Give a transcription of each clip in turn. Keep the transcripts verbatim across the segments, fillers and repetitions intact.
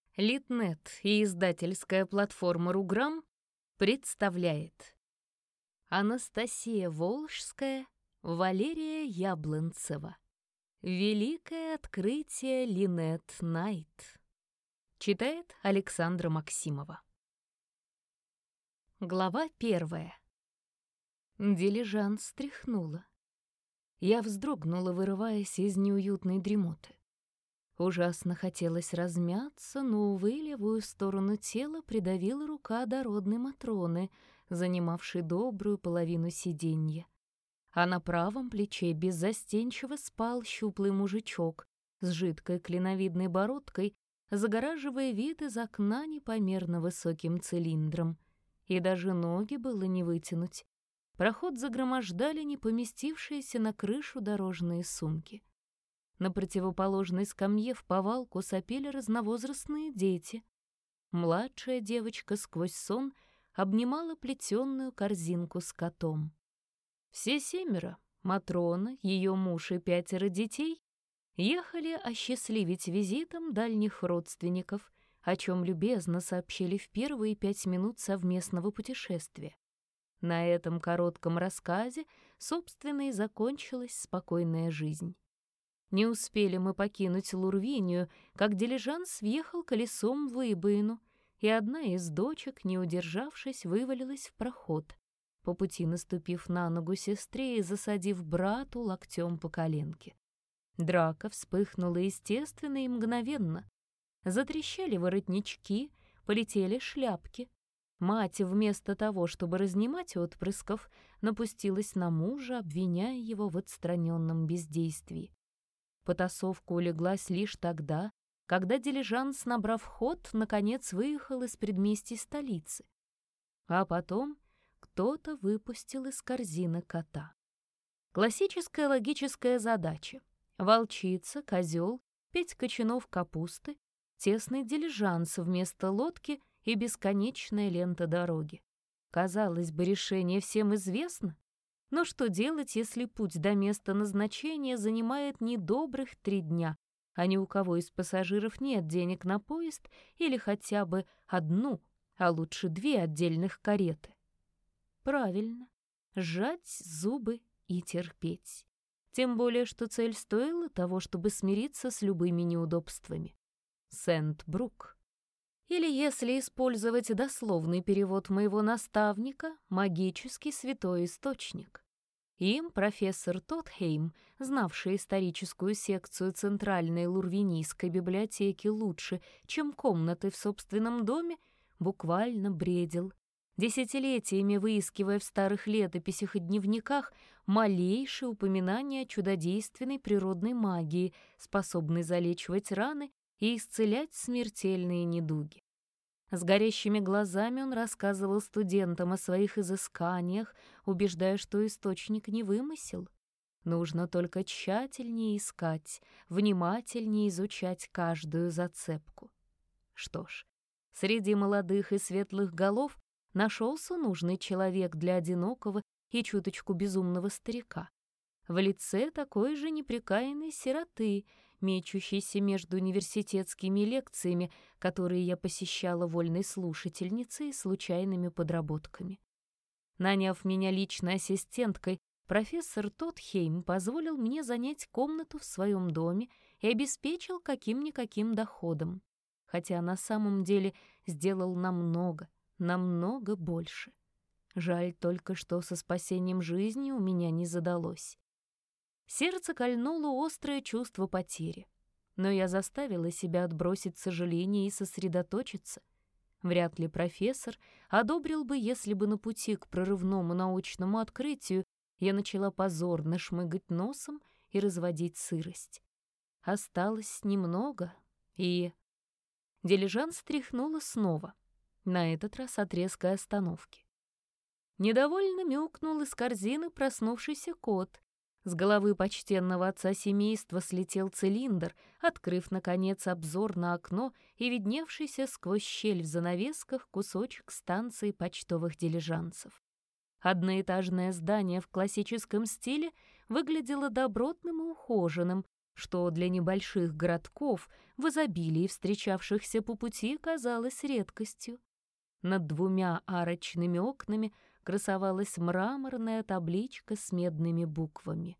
Литнет и издательская платформа «Руграм» представляет Анастасия Волжская, Валерия Яблонцева. Великое открытие Линет Найт. Читает Александра Максимова. Глава первая. Дилижанс стряхнула. Я вздрогнула, вырываясь из неуютной дремоты. Ужасно хотелось размяться, но, увы, левую сторону тела придавила рука дородной Матроны, занимавшей добрую половину сиденья. А на правом плече беззастенчиво спал щуплый мужичок с жидкой клиновидной бородкой, загораживая вид из окна непомерно высоким цилиндром. И даже ноги было не вытянуть. Проход загромождали не поместившиеся на крышу дорожные сумки. На противоположной скамье вповалку сопели разновозрастные дети. Младшая девочка сквозь сон обнимала плетеную корзинку с котом. Все семеро — Матрона, ее муж и пятеро детей — ехали осчастливить визитом дальних родственников, о чем любезно сообщили в первые пять минут совместного путешествия. На этом коротком рассказе, собственно, и закончилась спокойная жизнь. Не успели мы покинуть Лурвинию, как дилижанс въехал колесом в выбоину, и одна из дочек, не удержавшись, вывалилась в проход, по пути наступив на ногу сестре и засадив брату локтем по коленке. Драка вспыхнула естественно и мгновенно. Затрещали воротнички, полетели шляпки. Мать, вместо того, чтобы разнимать отпрысков, напустилась на мужа, обвиняя его в отстраненном бездействии. Потасовка улеглась лишь тогда, когда дилижанс, набрав ход, наконец выехал из предместий столицы. А потом кто-то выпустил из корзины кота. Классическая логическая задача. Волчица, козел, пять кочанов капусты, тесный дилижанс вместо лодки и бесконечная лента дороги. Казалось бы, решение всем известно. Но что делать, если путь до места назначения занимает недобрых три дня, а ни у кого из пассажиров нет денег на поезд или хотя бы одну, а лучше две отдельных кареты? Правильно, сжать зубы и терпеть. Тем более, что цель стоила того, чтобы смириться с любыми неудобствами. Сент-Брук. Или, если использовать дословный перевод моего наставника, магический святой источник. Им профессор Тотхейм, знавший историческую секцию Центральной Лурвинийской библиотеки лучше, чем комнаты в собственном доме, буквально бредил, десятилетиями выискивая в старых летописях и дневниках малейшие упоминания о чудодейственной природной магии, способной залечивать раны и исцелять смертельные недуги. С горящими глазами он рассказывал студентам о своих изысканиях, убеждая, что источник не вымысел. Нужно только тщательнее искать, внимательнее изучать каждую зацепку. Что ж, среди молодых и светлых голов нашелся нужный человек для одинокого и чуточку безумного старика. В лице такой же непрекаянной сироты, мечущейся между университетскими лекциями, которые я посещала вольной слушательницей и случайными подработками. Наняв меня личной ассистенткой, профессор Тотхейм позволил мне занять комнату в своем доме и обеспечил каким-никаким доходом, хотя на самом деле сделал намного, намного больше. Жаль только, что со спасением жизни у меня не задалось. Сердце кольнуло острое чувство потери, но я заставила себя отбросить сожаление и сосредоточиться. Вряд ли профессор одобрил бы, если бы на пути к прорывному научному открытию я начала позорно шмыгать носом и разводить сырость. Осталось немного, и... Дилижанс стряхнула снова, на этот раз от резкой остановки. Недовольно мяукнул из корзины проснувшийся кот. С головы почтенного отца семейства слетел цилиндр, открыв, наконец, обзор на окно и видневшийся сквозь щель в занавесках кусочек станции почтовых дилижансов. Одноэтажное здание в классическом стиле выглядело добротным и ухоженным, что для небольших городков, в изобилии встречавшихся по пути, казалось редкостью. Над двумя арочными окнами красовалась мраморная табличка с медными буквами.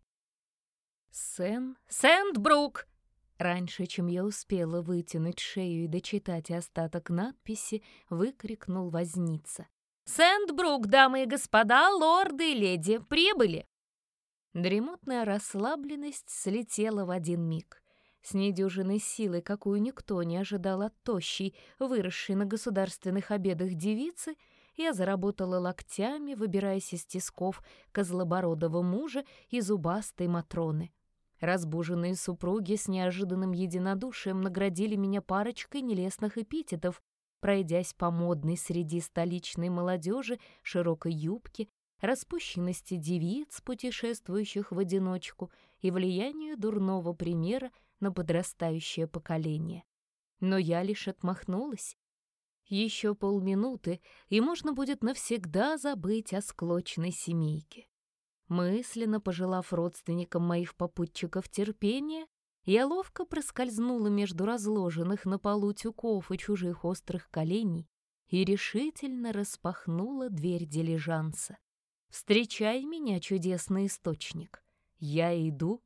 «Сен... Сэндбрук!» Раньше, чем я успела вытянуть шею и дочитать остаток надписи, выкрикнул возница. «Сэндбрук, дамы и господа, лорды и леди, прибыли!» Дремотная расслабленность слетела в один миг. С недюжиной силой, какую никто не ожидал от тощей, выросшей на государственных обедах девицы, я заработала локтями, выбираясь из тисков козлобородого мужа и зубастой Матроны. Разбуженные супруги с неожиданным единодушием наградили меня парочкой нелестных эпитетов, пройдясь по модной среди столичной молодежи широкой юбке, распущенности девиц, путешествующих в одиночку, и влиянию дурного примера на подрастающее поколение. Но я лишь отмахнулась. Еще полминуты, и можно будет навсегда забыть о склочной семейке. Мысленно пожелав родственникам моих попутчиков терпения, я ловко проскользнула между разложенных на полу тюков и чужих острых коленей и решительно распахнула дверь дилижанса. «Встречай меня, чудесный источник! Я иду!»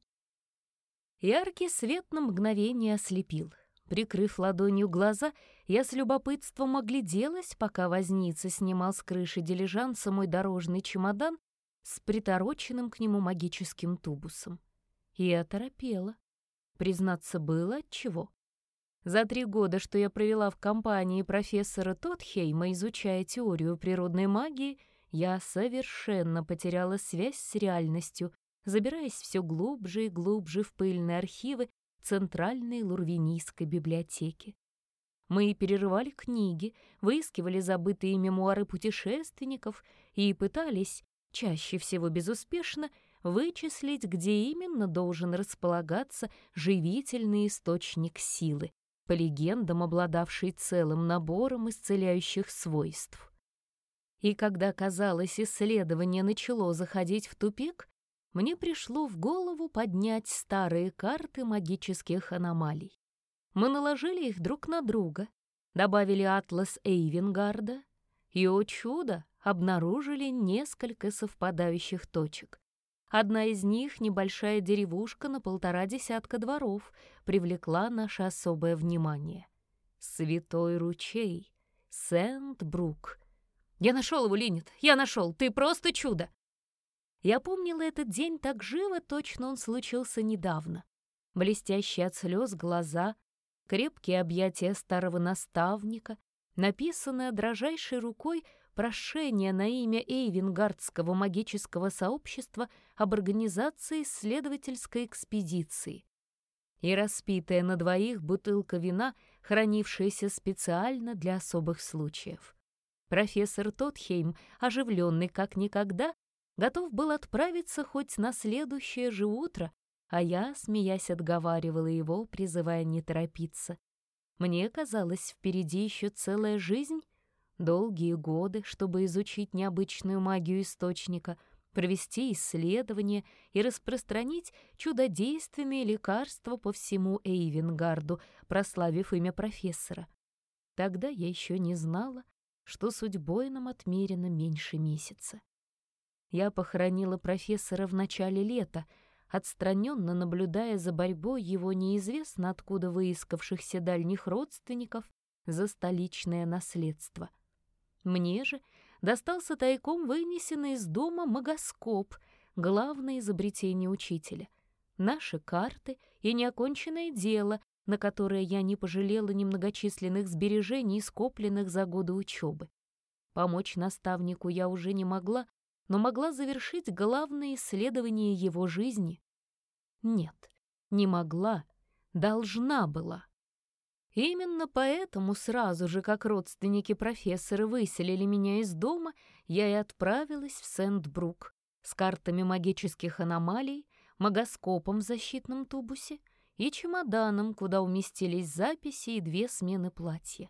Яркий свет на мгновение ослепил. Прикрыв ладонью глаза, я с любопытством огляделась, пока возница снимал с крыши дилижанса мой дорожный чемодан с притороченным к нему магическим тубусом. И оторопела. Признаться, было отчего. За три года, что я провела в компании профессора Тотхейма, изучая теорию природной магии, я совершенно потеряла связь с реальностью, забираясь все глубже и глубже в пыльные архивы Центральной Лурвинийской библиотеки. Мы перерывали книги, выискивали забытые мемуары путешественников и пытались, чаще всего безуспешно, вычислить, где именно должен располагаться живительный источник силы, по легендам обладавший целым набором исцеляющих свойств. И когда, казалось, исследование начало заходить в тупик, мне пришло в голову поднять старые карты магических аномалий. Мы наложили их друг на друга, добавили атлас Эйвенгарда и, о чудо, обнаружили несколько совпадающих точек. Одна из них, небольшая деревушка на полтора десятка дворов, привлекла наше особое внимание. Святой ручей, Сэндбрук. «Я нашел его, Линет, я нашел, ты просто чудо!» Я помнила этот день так живо, точно он случился недавно. Блестящие от слез глаза, крепкие объятия старого наставника, написанное дрожайшей рукой прошение на имя Эйвенгардского магического сообщества об организации исследовательской экспедиции и распитая на двоих бутылка вина, хранившаяся специально для особых случаев. Профессор Тотхейм, оживленный как никогда, готов был отправиться хоть на следующее же утро, а я, смеясь, отговаривала его, призывая не торопиться. Мне казалось, впереди еще целая жизнь, долгие годы, чтобы изучить необычную магию источника, провести исследования и распространить чудодейственные лекарства по всему Эйвенгарду, прославив имя профессора. Тогда я еще не знала, что судьбой нам отмерено меньше месяца. Я похоронила профессора в начале лета, отстраненно наблюдая за борьбой его неизвестно откуда выискавшихся дальних родственников за столичное наследство. Мне же достался тайком вынесенный из дома магоскоп, главное изобретение учителя, наши карты и неоконченное дело, на которое я не пожалела немногочисленных сбережений, скопленных за годы учебы. Помочь наставнику я уже не могла, но могла завершить главное исследование его жизни. Нет, не могла, должна была. Именно поэтому сразу же, как родственники профессора выселили меня из дома, я и отправилась в Сэндбрук с картами магических аномалий, магоскопом в защитном тубусе и чемоданом, куда уместились записи и две смены платья.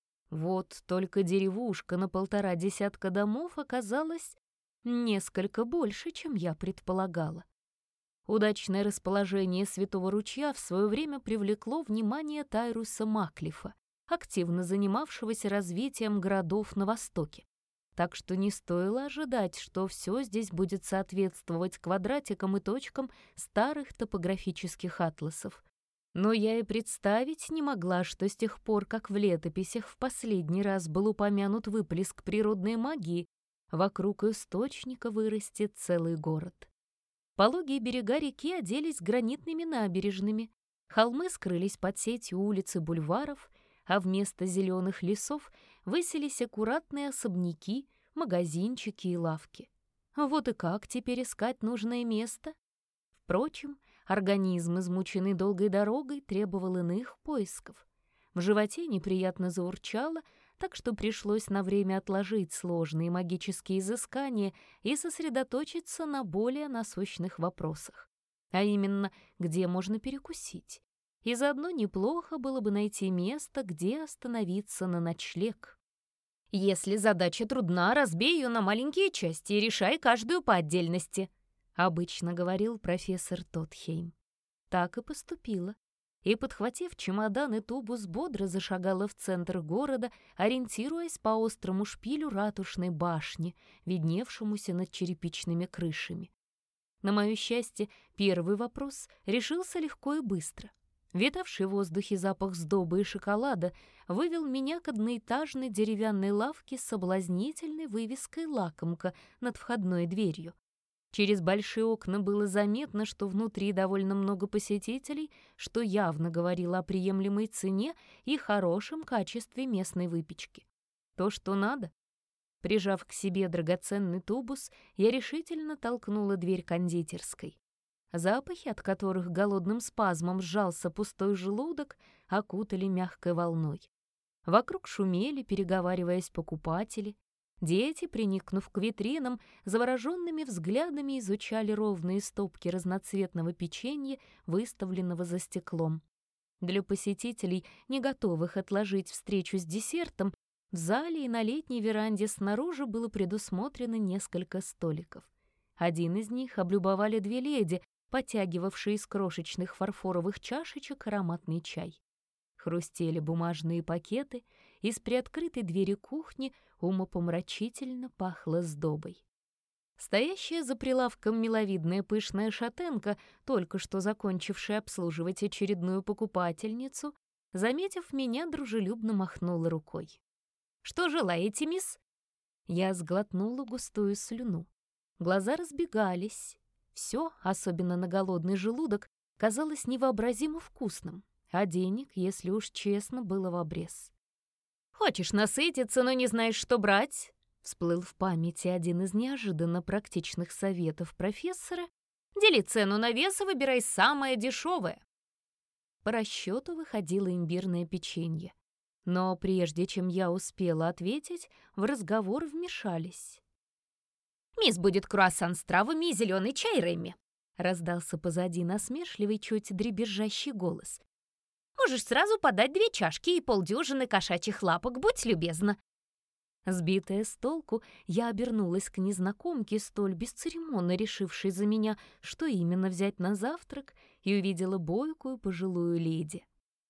Вот только деревушка на полтора десятка домов оказалась несколько больше, чем я предполагала. Удачное расположение Святого ручья в свое время привлекло внимание Тайруса Маклифа, активно занимавшегося развитием городов на Востоке. Так что не стоило ожидать, что все здесь будет соответствовать квадратикам и точкам старых топографических атласов. Но я и представить не могла, что с тех пор, как в летописях в последний раз был упомянут выплеск природной магии, вокруг источника вырастет целый город. Пологие берега реки оделись гранитными набережными, холмы скрылись под сетью улиц и бульваров, а вместо зеленых лесов высились аккуратные особняки, магазинчики и лавки. Вот и как теперь искать нужное место? Впрочем, организм, измученный долгой дорогой, требовал иных поисков. В животе неприятно заурчало, так что пришлось на время отложить сложные магические изыскания и сосредоточиться на более насущных вопросах. А именно, где можно перекусить. И заодно неплохо было бы найти место, где остановиться на ночлег. «Если задача трудна, разбей ее на маленькие части и решай каждую по отдельности», — обычно говорил профессор Тотхейм. Так и поступила. И, подхватив чемодан и тубус, бодро зашагала в центр города, ориентируясь по острому шпилю ратушной башни, видневшемуся над черепичными крышами. На мое счастье, первый вопрос решился легко и быстро. Витавший в воздухе запах сдобы и шоколада вывел меня к одноэтажной деревянной лавке с соблазнительной вывеской «Лакомка» над входной дверью. Через большие окна было заметно, что внутри довольно много посетителей, что явно говорило о приемлемой цене и хорошем качестве местной выпечки. То, что надо. Прижав к себе драгоценный тубус, я решительно толкнула дверь кондитерской. Запахи, от которых голодным спазмом сжался пустой желудок, окутали мягкой волной. Вокруг шумели, переговариваясь, покупатели. Дети, приникнув к витринам, завороженными взглядами изучали ровные стопки разноцветного печенья, выставленного за стеклом. Для посетителей, не готовых отложить встречу с десертом, в зале и на летней веранде снаружи было предусмотрено несколько столиков. Один из них облюбовали две леди, потягивавшие из крошечных фарфоровых чашечек ароматный чай. Хрустели бумажные пакеты, из приоткрытой двери кухни умопомрачительно пахло сдобой. Стоящая за прилавком миловидная пышная шатенка, только что закончившая обслуживать очередную покупательницу, заметив меня, дружелюбно махнула рукой. «Что желаете, мисс?» Я сглотнула густую слюну. Глаза разбегались. Все, особенно на голодный желудок, казалось невообразимо вкусным, а денег, если уж честно, было в обрез. «Хочешь насытиться, но не знаешь, что брать?» Всплыл в памяти один из неожиданно практичных советов профессора. «Дели цену на вес и выбирай самое дешевое». По расчету выходило имбирное печенье. Но прежде чем я успела ответить, в разговор вмешались. «Мисс, будет круассан с травами и зеленый чай, Рэмми», — раздался позади насмешливый, чуть дребезжащий голос. «Можешь сразу подать две чашки и полдюжины кошачьих лапок, будь любезна». Сбитая с толку, я обернулась к незнакомке, столь бесцеремонно решившей за меня, что именно взять на завтрак, и увидела бойкую пожилую леди.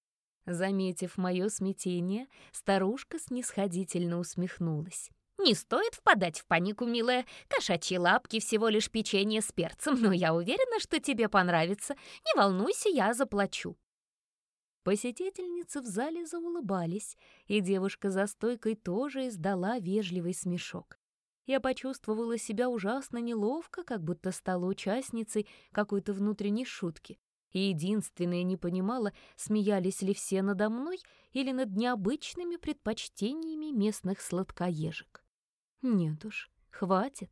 Заметив мое смятение, старушка снисходительно усмехнулась. «Не стоит впадать в панику, милая. Кошачьи лапки — всего лишь печенье с перцем, но я уверена, что тебе понравится. Не волнуйся, я заплачу». Посетительницы в зале заулыбались, и девушка за стойкой тоже издала вежливый смешок. Я почувствовала себя ужасно неловко, как будто стала участницей какой-то внутренней шутки. И единственное не понимала, смеялись ли все надо мной или над необычными предпочтениями местных сладкоежек. Нет уж, хватит.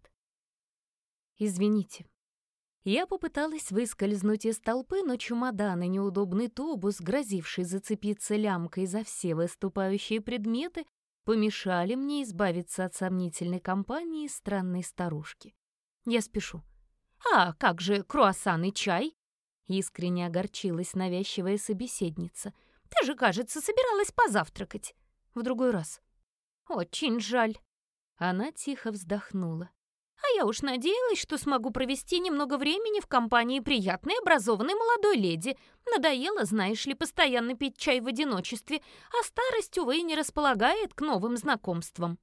Извините. Я попыталась выскользнуть из толпы, но чемодан и неудобный тубус, грозивший зацепиться лямкой за все выступающие предметы, помешали мне избавиться от сомнительной компании странной старушки. Я спешу. «А как же круассан и чай?» Искренне огорчилась навязчивая собеседница. «Ты же, кажется, собиралась позавтракать. В другой раз». «Очень жаль». Она тихо вздохнула. А я уж надеялась, что смогу провести немного времени в компании приятной, образованной молодой леди. Надоело, знаешь ли, постоянно пить чай в одиночестве, а старость, увы, не располагает к новым знакомствам».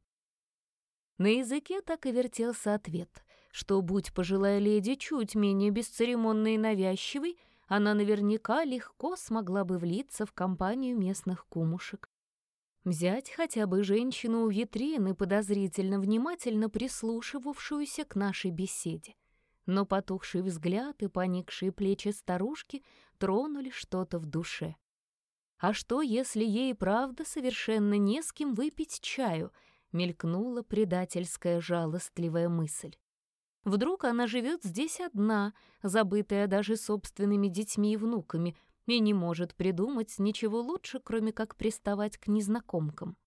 На языке так и вертелся ответ, что, будь пожилая леди чуть менее бесцеремонной и навязчивой, она наверняка легко смогла бы влиться в компанию местных кумушек. Взять хотя бы женщину у витрины, подозрительно внимательно прислушивавшуюся к нашей беседе. Но потухший взгляд и поникшие плечи старушки тронули что-то в душе. А что, если ей правда совершенно не с кем выпить чаю, мелькнула предательская жалостливая мысль. Вдруг она живет здесь одна, забытая даже собственными детьми и внуками, и не может придумать ничего лучше, кроме как приставать к незнакомкам.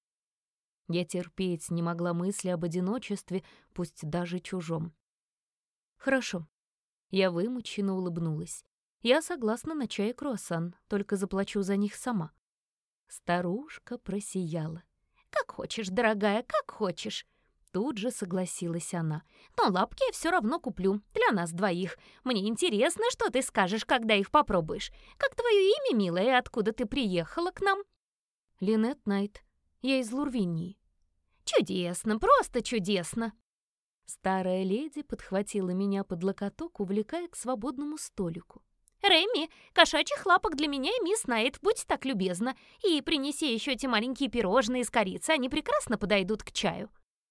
Я терпеть не могла мысли об одиночестве, пусть даже чужом. «Хорошо». Я вымученно улыбнулась. «Я согласна на чай и круассан, только заплачу за них сама». Старушка просияла. «Как хочешь, дорогая, как хочешь». Тут же согласилась она. «Но лапки я все равно куплю, для нас двоих. Мне интересно, что ты скажешь, когда их попробуешь. Как твое имя, милая, и откуда ты приехала к нам?» «Линет Найт. Я из Лурвинии». «Чудесно, просто чудесно!» Старая леди подхватила меня под локоток, увлекая к свободному столику. «Рэмми, кошачьих лапок для меня и мисс Найт, будь так любезна, и принеси еще эти маленькие пирожные из корицы, они прекрасно подойдут к чаю».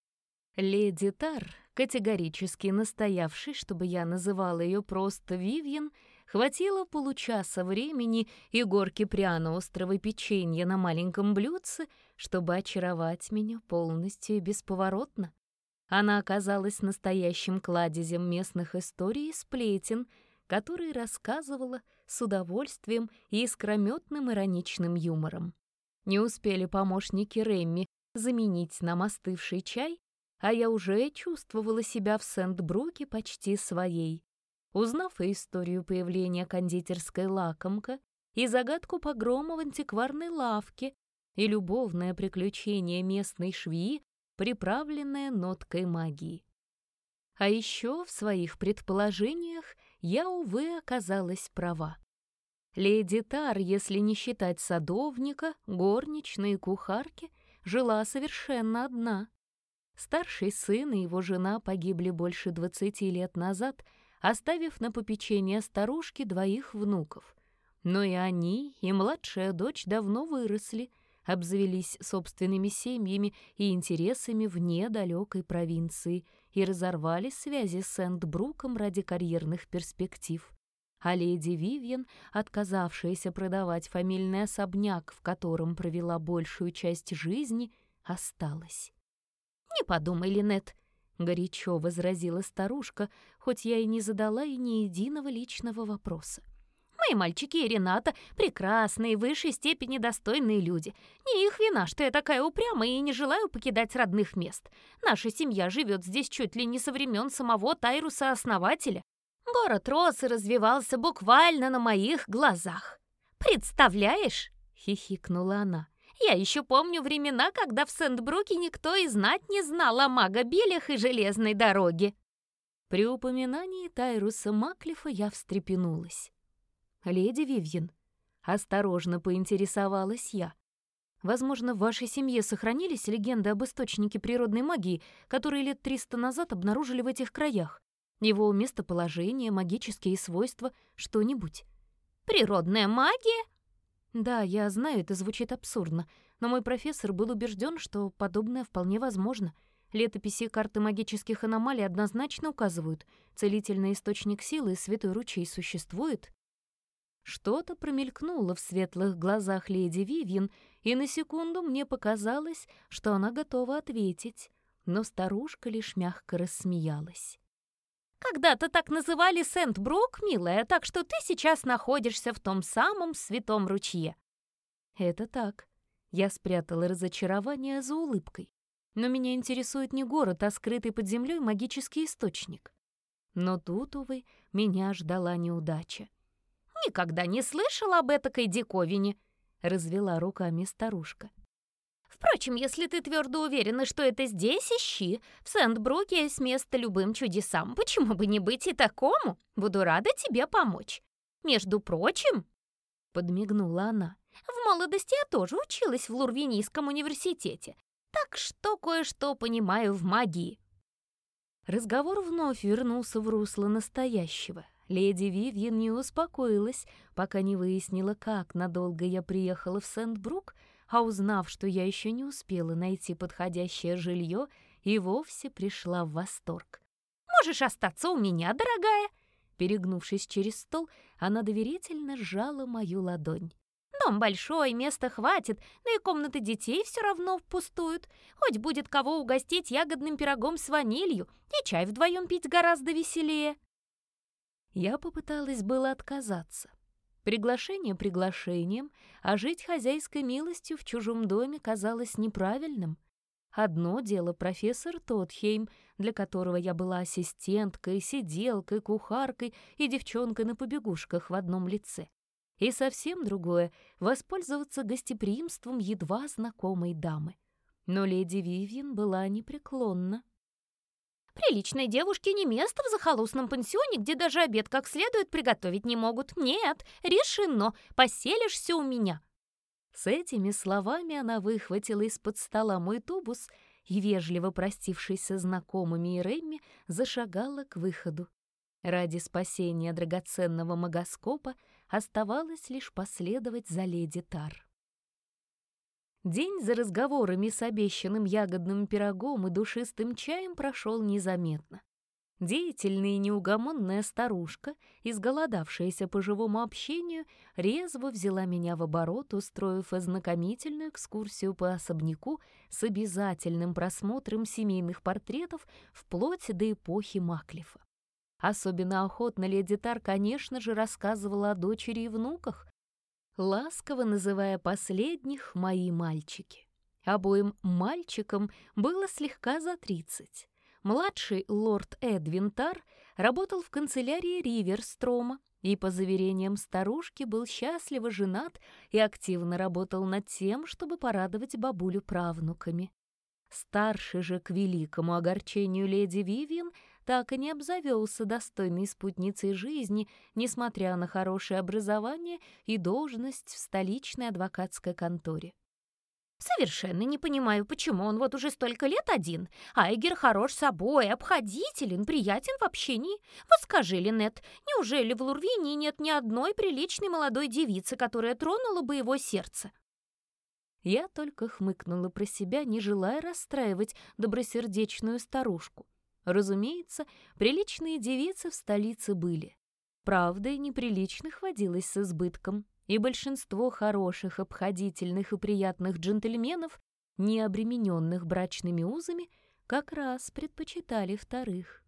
Леди Тар, категорически настоявшей, чтобы я называла ее просто Вивьен, хватило получаса времени и горки пряно-острого печенья на маленьком блюдце, чтобы очаровать меня полностью и бесповоротно. Она оказалась настоящим кладезем местных историй и сплетен, которые рассказывала с удовольствием и искрометным ироничным юмором. Не успели помощники Рэмми заменить нам остывший чай, а я уже чувствовала себя в Сент-Бруке почти своей. Узнав и историю появления кондитерской лакомка, и загадку погрома в антикварной лавке, и любовное приключение местной швеи, приправленное ноткой магии. А еще в своих предположениях я, увы, оказалась права. Леди Тар, если не считать садовника, горничной и кухарки, жила совершенно одна. Старший сын и его жена погибли больше двадцати лет назад, оставив на попечение старушки двоих внуков. Но и они, и младшая дочь давно выросли, обзавелись собственными семьями и интересами вне далекой провинции и разорвали связи с Сент-Бруком ради карьерных перспектив. А леди Вивьен, отказавшаяся продавать фамильный особняк, в котором провела большую часть жизни, осталась. «Не подумай, Линет», — горячо возразила старушка, хоть я и не задала и ни единого личного вопроса. «Мои мальчики и Рената — прекрасные, в высшей степени достойные люди. Не их вина, что я такая упрямая и не желаю покидать родных мест. Наша семья живет здесь чуть ли не со времен самого Тайруса-основателя. Город рос и развивался буквально на моих глазах. Представляешь?» — хихикнула она. «Я еще помню времена, когда в Сент-Бруке никто и знать не знал о магобелях и железной дороге». При упоминании Тайруса Маклифа я встрепенулась. «Леди Вивьен», — осторожно поинтересовалась я, «возможно, в вашей семье сохранились легенды об источнике природной магии, которые лет триста назад обнаружили в этих краях? Его местоположение, магические свойства, что-нибудь?» «Природная магия?» «Да, я знаю, это звучит абсурдно, но мой профессор был убежден, что подобное вполне возможно. Летописи и карты магических аномалий однозначно указывают, целительный источник силы и святой ручей существует». Что-то промелькнуло в светлых глазах леди Вивьен, и на секунду мне показалось, что она готова ответить, но старушка лишь мягко рассмеялась. «Когда-то так называли Сент-Брук, милая, так что ты сейчас находишься в том самом святом ручье». «Это так». Я спрятала разочарование за улыбкой. «Но меня интересует не город, а скрытый под землей магический источник». Но тут, увы, меня ждала неудача. «Никогда не слышала об этакой диковине», — развела руками старушка. «В Впрочем, если ты твердо уверена, что это здесь, ищи. В Сэндбруке есть место любым чудесам. Почему бы не быть и такому? Буду рада тебе помочь. Между прочим, — подмигнула она, — в молодости я тоже училась в Лурвинийском университете, так что кое-что понимаю в магии». Разговор вновь вернулся в русло настоящего. Леди Вивьен не успокоилась, пока не выяснила, как надолго я приехала в Сэндбрук, а узнав, что я еще не успела найти подходящее жилье, и вовсе пришла в восторг. «Можешь остаться у меня, дорогая!» Перегнувшись через стол, она доверительно сжала мою ладонь. «Дом большой, места хватит, да и комнаты детей все равно пустуют. Хоть будет кого угостить ягодным пирогом с ванилью, и чай вдвоем пить гораздо веселее». Я попыталась было отказаться. Приглашение приглашением, а жить хозяйской милостью в чужом доме казалось неправильным. Одно дело профессор Тодхейм, для которого я была ассистенткой, сиделкой, кухаркой и девчонкой на побегушках в одном лице. И совсем другое — воспользоваться гостеприимством едва знакомой дамы. Но леди Вивьен была непреклонна. «Приличной девушке не место в захолустном пансионе, где даже обед как следует приготовить не могут. Нет, решено, поселишься у меня». С этими словами она выхватила из-под стола мой тубус и, вежливо простившись со знакомыми и Рэмми, зашагала к выходу. Ради спасения драгоценного магоскопа оставалось лишь последовать за леди Тар. День за разговорами с обещанным ягодным пирогом и душистым чаем прошел незаметно. Деятельная и неугомонная старушка, изголодавшаяся по живому общению, резво взяла меня в оборот, устроив ознакомительную экскурсию по особняку с обязательным просмотром семейных портретов вплоть до эпохи Маклифа. Особенно охотно леди Тар, конечно же, рассказывала о дочери и внуках, ласково называя последних «мои мальчики». Обоим мальчикам было слегка за тридцать. Младший лорд Эдвин Тар работал в канцелярии Риверстрома и, по заверениям старушки, был счастливо женат и активно работал над тем, чтобы порадовать бабулю правнуками. Старший же, к великому огорчению леди Вивьен, так и не обзавелся достойной спутницей жизни, несмотря на хорошее образование и должность в столичной адвокатской конторе. «Совершенно не понимаю, почему он вот уже столько лет один. Айгер хорош собой, обходителен, приятен в общении. Вот скажи, Линет, неужели в Лурвинии нет ни одной приличной молодой девицы, которая тронула бы его сердце?» Я только хмыкнула про себя, не желая расстраивать добросердечную старушку. Разумеется, приличные девицы в столице были. Правда, и неприличных водилось с избытком. И большинство хороших, обходительных и приятных джентльменов, не обремененных брачными узами, как раз предпочитали вторых.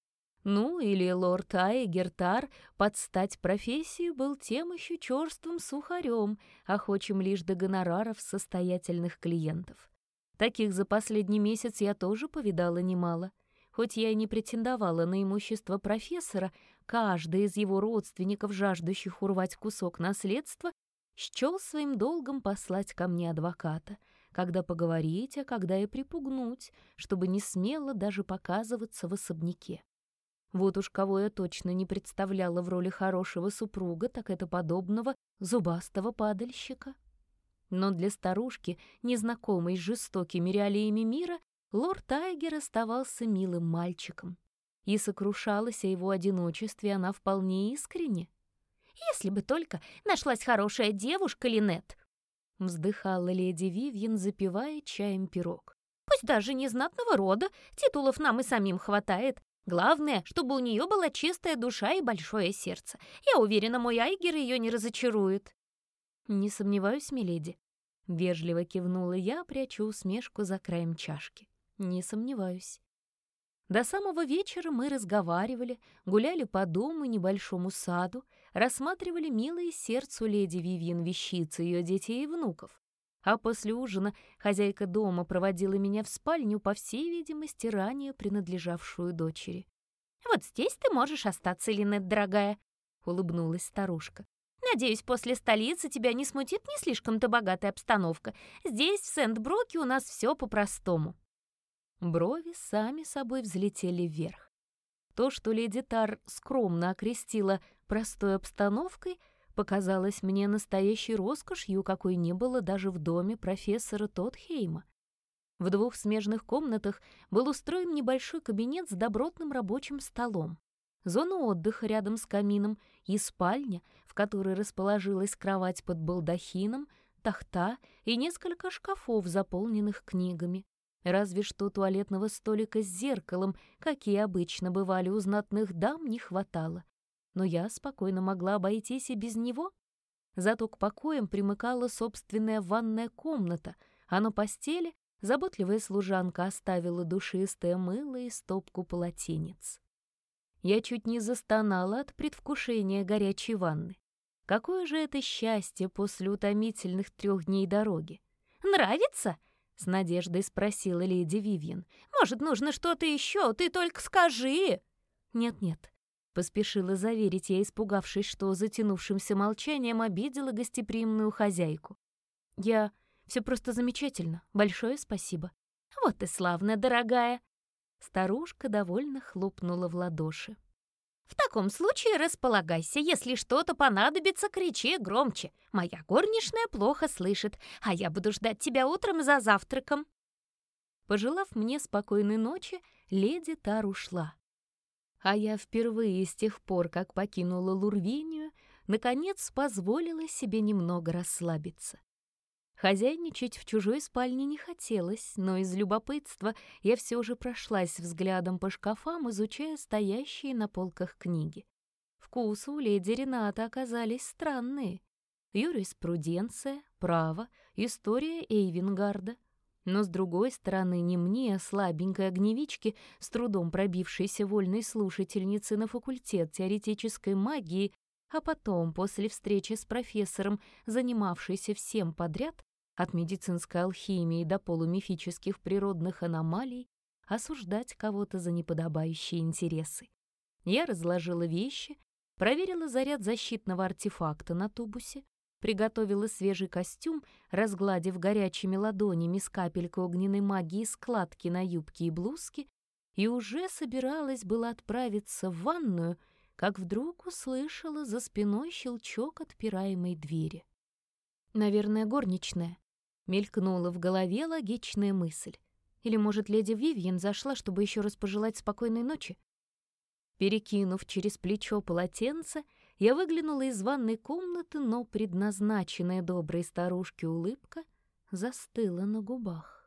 Ну, или лорд Айгер Тар под стать профессии был тем еще черствым сухарем, охочим лишь до гонораров состоятельных клиентов. Таких за последний месяц я тоже повидала немало. Хоть я и не претендовала на имущество профессора, каждый из его родственников, жаждущих урвать кусок наследства, счел своим долгом послать ко мне адвоката, когда поговорить, а когда и припугнуть, чтобы не смело даже показываться в особняке. Вот уж кого я точно не представляла в роли хорошего супруга, так это подобного зубастого падальщика. Но для старушки, незнакомой с жестокими реалиями мира, лорд Айгер оставался милым мальчиком. И сокрушалась о его одиночестве она вполне искренне. «Если бы только нашлась хорошая девушка, Линет!» вздыхала леди Вивьен, запивая чаем пирог. «Пусть даже не знатного рода, титулов нам и самим хватает. Главное, чтобы у нее была чистая душа и большое сердце. Я уверена, мой Айгер ее не разочарует». «Не сомневаюсь, миледи», — вежливо кивнула я, пряча усмешку за краем чашки. «Не сомневаюсь». До самого вечера мы разговаривали, гуляли по дому и небольшому саду, рассматривали милые сердцу леди Вивьен вещицы ее детей и внуков. А после ужина хозяйка дома проводила меня в спальню, по всей видимости, ранее принадлежавшую дочери. «Вот здесь ты можешь остаться, Линет, дорогая», — улыбнулась старушка. Надеюсь, после столицы тебя не смутит не слишком-то богатая обстановка. Здесь, в Сент-Броке, у нас все по-простому». Брови сами собой взлетели вверх. То, что леди Тар скромно окрестила простой обстановкой, показалось мне настоящей роскошью, какой не было даже в доме профессора Тодхейма. В двух смежных комнатах был устроен небольшой кабинет с добротным рабочим столом, зона отдыха рядом с камином и спальня, в которой расположилась кровать под балдахином, тахта и несколько шкафов, заполненных книгами. Разве что туалетного столика с зеркалом, какие обычно бывали у знатных дам, не хватало. Но я спокойно могла обойтись и без него. Зато к покоям примыкала собственная ванная комната, а на постели заботливая служанка оставила душистое мыло и стопку полотенец. Я чуть не застонала от предвкушения горячей ванны. Какое же это счастье после утомительных трех дней дороги! «Нравится?» — с надеждой спросила леди Вивьен. «Может, нужно что-то еще? Ты только скажи!» «Нет-нет», — поспешила заверить я, испугавшись, что затянувшимся молчанием обидела гостеприимную хозяйку. «Я... Все просто замечательно. Большое спасибо». «Вот и славно, дорогая!» Старушка довольно хлопнула в ладоши. «В таком случае располагайся. Если что-то понадобится, кричи громче. Моя горничная плохо слышит, а я буду ждать тебя утром за завтраком». Пожелав мне спокойной ночи, леди Тар ушла. А я впервые с тех пор, как покинула Лурвинию, наконец позволила себе немного расслабиться. Хозяйничать в чужой спальне не хотелось, но из любопытства я все же прошлась взглядом по шкафам, изучая стоящие на полках книги. Вкусы у леди Рената оказались странные. Юриспруденция, право, история Эйвенгарда. Но, с другой стороны, не мне, слабенькой огневичке, с трудом пробившейся вольной слушательницы на факультет теоретической магии, а потом, после встречи с профессором, занимавшейся всем подряд, от медицинской алхимии до полумифических природных аномалий, осуждать кого-то за неподобающие интересы. Я разложила вещи, проверила заряд защитного артефакта на тубусе, приготовила свежий костюм, разгладив горячими ладонями с капелькой огненной магии складки на юбке и блузке, и уже собиралась была отправиться в ванную, как вдруг услышала за спиной щелчок отпираемой двери. «Наверное, горничная», — мелькнула в голове логичная мысль. Или, может, леди Вивьен зашла, чтобы еще раз пожелать спокойной ночи? Перекинув через плечо полотенце, я выглянула из ванной комнаты, но предназначенная доброй старушке улыбка застыла на губах.